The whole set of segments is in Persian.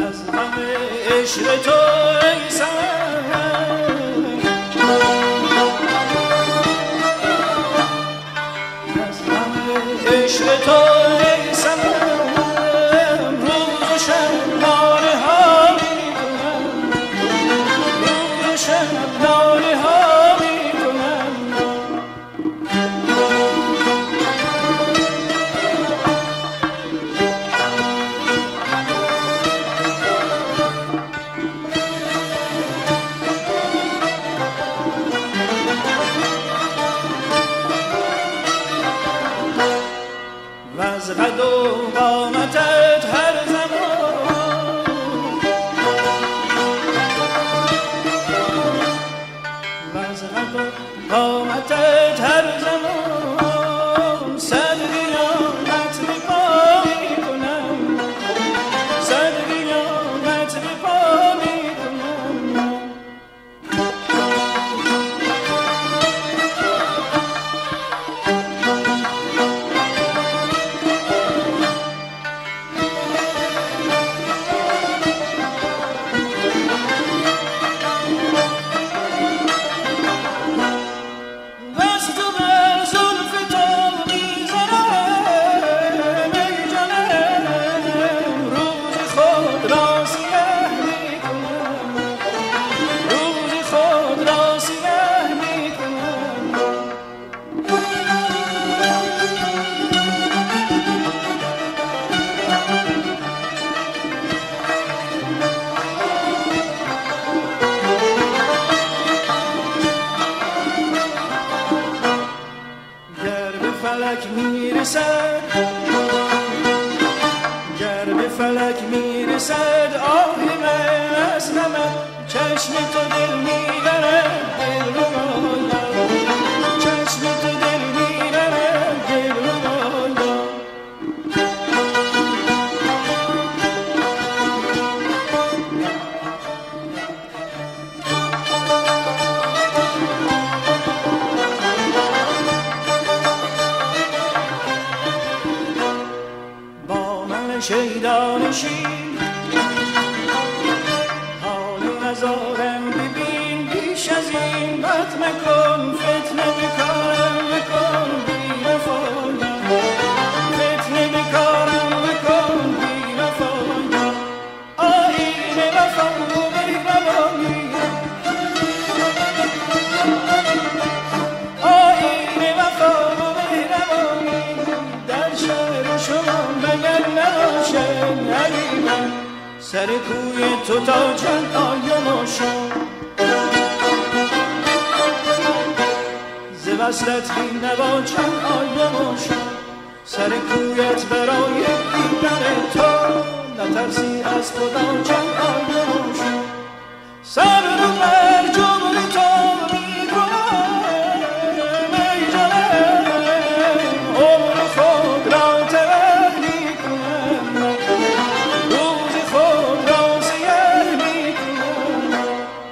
از غم عشق تو ای صنم، از غم عشق تو ای صنم، روز و شب ناله ها می کنم، روز و شب ناله ها می کنم. وز قد و قامتت هر زمان، وز قد و قامتت هر زمان، صد قیامت به پا می کنم، صد قیامت به پا می کنم. فلک میرسد، گر به فلک میرسد آهی من از نمد، چشم تو دل میبرد دل رو بالا، چشم تو دل میبرد دل رو بالا. شیدانشین حال نزارم ببین، بیش از این بد مکن، فتنه بکارم مکن بی وفایم، فتنه بکارم مکن بی وفایم. آیین وفا و مهربانی، آیین وفا و مهربانی، در شهر شما مگر نباشد علیمم، سر کوی تو تا جان آیم شد، ز وصلت بی نوا جان آیم شد، سر کویت برای دیدن تو، نترسی از خدا جان آیم شد. صبر و بر جبر تو می کنم ای جانم، عمر خود را تبه می کنم، روز خود را سیه می کنم.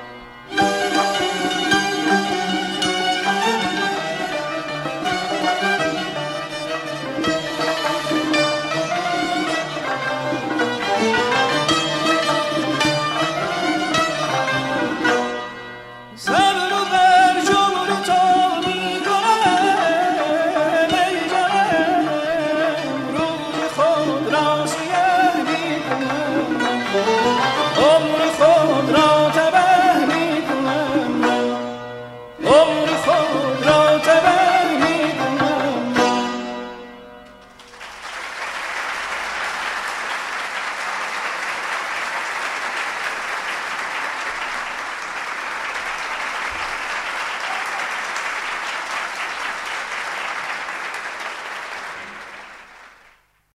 صبر و بر جبر تو می کنم ای جانم، روز خود را سیه می کنم.